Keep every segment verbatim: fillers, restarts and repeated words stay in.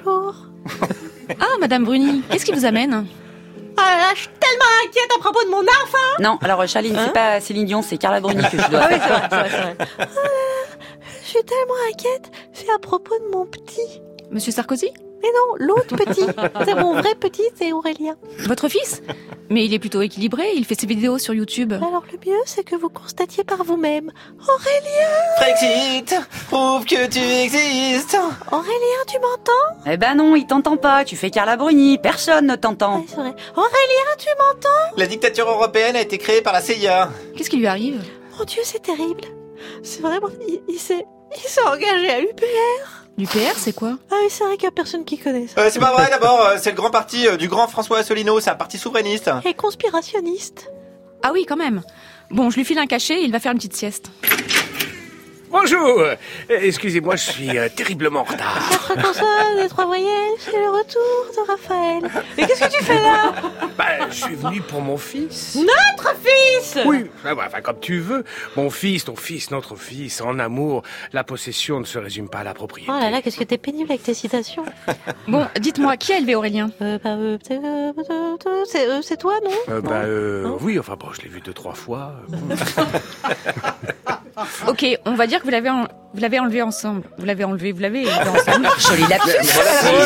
bonjour. Ah, Madame Bruni, qu'est-ce qui vous amène ? Ah là, je suis tellement inquiète à propos de mon enfant. Non, alors Charline, hein c'est pas Céline Dion, c'est Carla Bruni que je dois. Ah oui, c'est vrai, c'est vrai, c'est vrai. Ah là là, je suis tellement inquiète, c'est à propos de mon petit. Monsieur Sarkozy ? Mais non, l'autre petit. C'est mon vrai petit, c'est Aurélien. Votre fils ? Mais il est plutôt équilibré, il fait ses vidéos sur YouTube. Alors le mieux, c'est que vous constatiez par vous-même. Aurélien ! Frexit, prouve que tu existes. Aurélien, tu m'entends ? Eh ben non, il t'entend pas, tu fais Carla Bruni, personne ne t'entend. Ouais, c'est vrai. Aurélien, tu m'entends ? La dictature européenne a été créée par la C I A. Qu'est-ce qui lui arrive ? Mon Dieu, c'est terrible. C'est vraiment... Il, il s'est... Il s'est engagé à l'U P R. L'U P R, c'est quoi ? Ah oui, c'est vrai qu'il n'y a personne qui connaît ça. Euh, c'est pas vrai, d'abord, euh, c'est le grand parti euh, du grand François Asselineau, c'est un parti souverainiste. Et conspirationniste. Ah oui, quand même. Bon, je lui file un cachet et il va faire une petite sieste. Bonjour. Euh, Excusez-moi, je suis euh, terriblement en retard. Quatre consonnes, les trois voyelles, c'est le retour de Raphaël. Mais qu'est-ce que tu fais là ? Bah, je suis venu pour mon fils. Notre fils ! Oui, enfin, comme tu veux. Mon fils, ton fils, notre fils. En amour, la possession ne se résume pas à la propriété. Oh là là, qu'est-ce que t'es pénible avec tes citations. Bon, dites-moi, qui a élevé Aurélien ? Euh, bah, euh, c'est, euh, euh, c'est, euh, c'est toi, non ? Euh, bah, euh, Non. oui, enfin, bon, je l'ai vu deux, trois fois. Ok, on va dire que vous l'avez, en... vous l'avez enlevé ensemble. Vous l'avez enlevé, vous l'avez enlevé ensemble. Joli lapsus.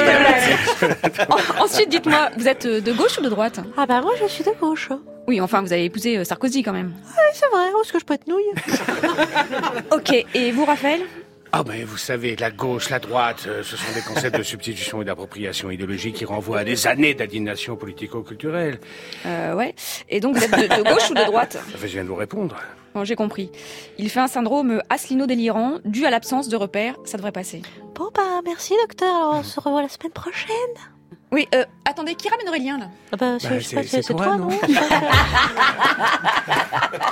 En- Ensuite, dites-moi, vous êtes de gauche ou de droite ? Ah bah moi, je suis de gauche. Oui, enfin, vous avez épousé euh, Sarkozy quand même. Oui, c'est vrai, où est-ce que je peux être nouille ? Ok, et vous, Raphaël ? Ah ben, vous savez, la gauche, la droite, euh, ce sont des concepts de substitution et d'appropriation idéologique qui renvoient à des années d'aliénation politico-culturelle. Euh, ouais. Et donc, vous êtes de, de gauche ou de droite ? Enfin, je viens de vous répondre. Bon, j'ai compris. Il fait un syndrome Asselineau-délirant dû à l'absence de repères. Ça devrait passer. Bon bah, merci docteur, alors on se revoit la semaine prochaine. Oui, euh, attendez, qui ramène Aurélien, là ? Ah bah, c'est, Bah, je sais pas, c'est- c'est, c'est c'est toi, toi, non non ?